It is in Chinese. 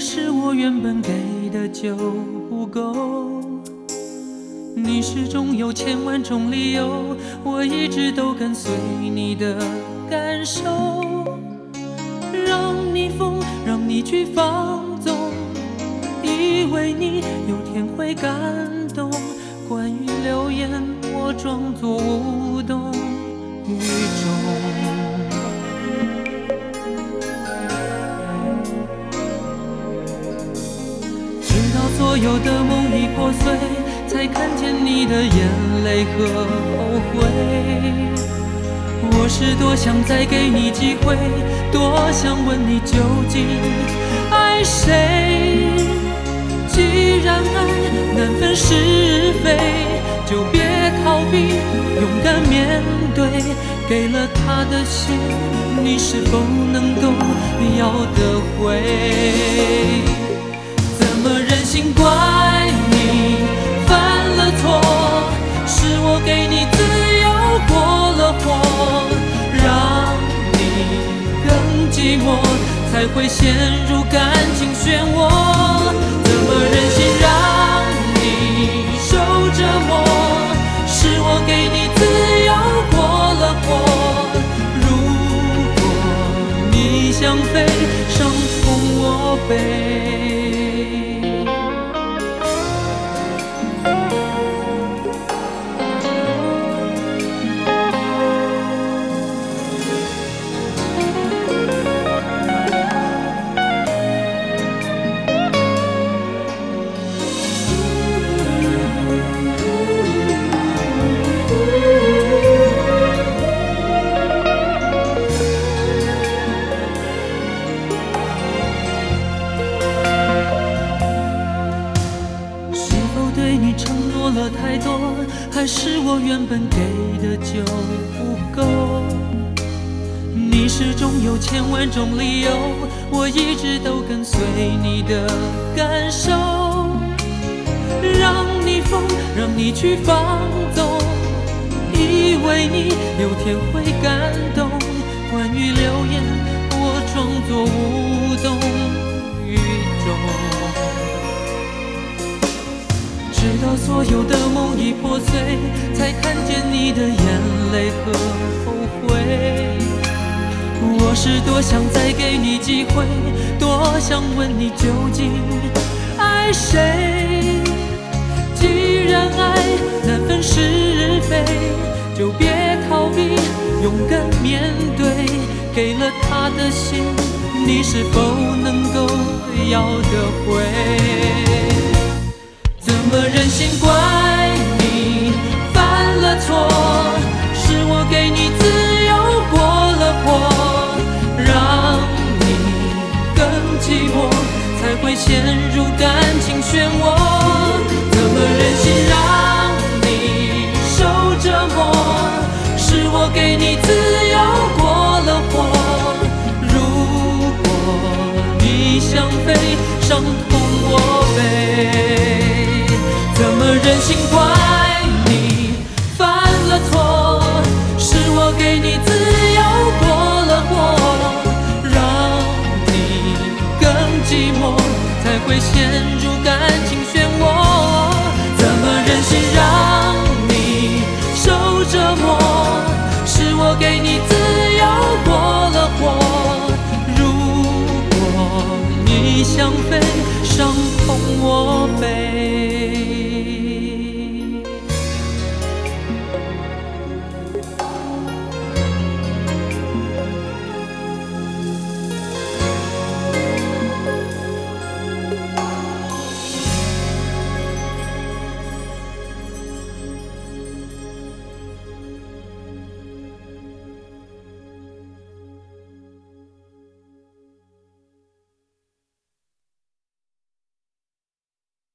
是我原本给的就不够，你始终有千万种理由，我一直都跟随你的感受，让你疯，让你去放纵，以为你有天会感动。关于流言，我装作无动于衷。直到所有的梦已破碎，才看见你的眼泪和后悔。我是多想再给你机会，多想问你究竟爱谁。既然爱难分是非，就别逃避，勇敢面对。给了他的心，你是否能够要得回？怎么忍心怪你犯了错？是我给你自由过了火，让你更寂寞，才会陷入感情漩涡。怎么忍心让你受折磨？是我给你自由过了火。如果你想飞，伤痛我背。了太多，还是我原本给的就不够？你始终有千万种理由，我一直都跟随你的感受，让你疯，让你去放纵，以为你有天会感动。关于流言，我装作无动于衷。直到所有的梦已破碎，才看见你的眼泪和后悔。我是多想再给你机会，多想问你究竟爱谁。既然爱难分是非，就别逃避，勇敢面对。给了他的心，你是否能够要得回？怎么忍心怪你犯了错？是我给你自由过了火，让你更寂寞，才会陷入感情漩涡。怎么忍心让你受折磨？是我给你自由过了火。如果你想飞，伤痛我背。怎么忍心怪你犯了错？是我给你自由过了火，让你更寂寞，才会陷入感情漩涡。怎么忍心让你受折磨？是我给你自由过了火。如果你想飞，伤痛我背。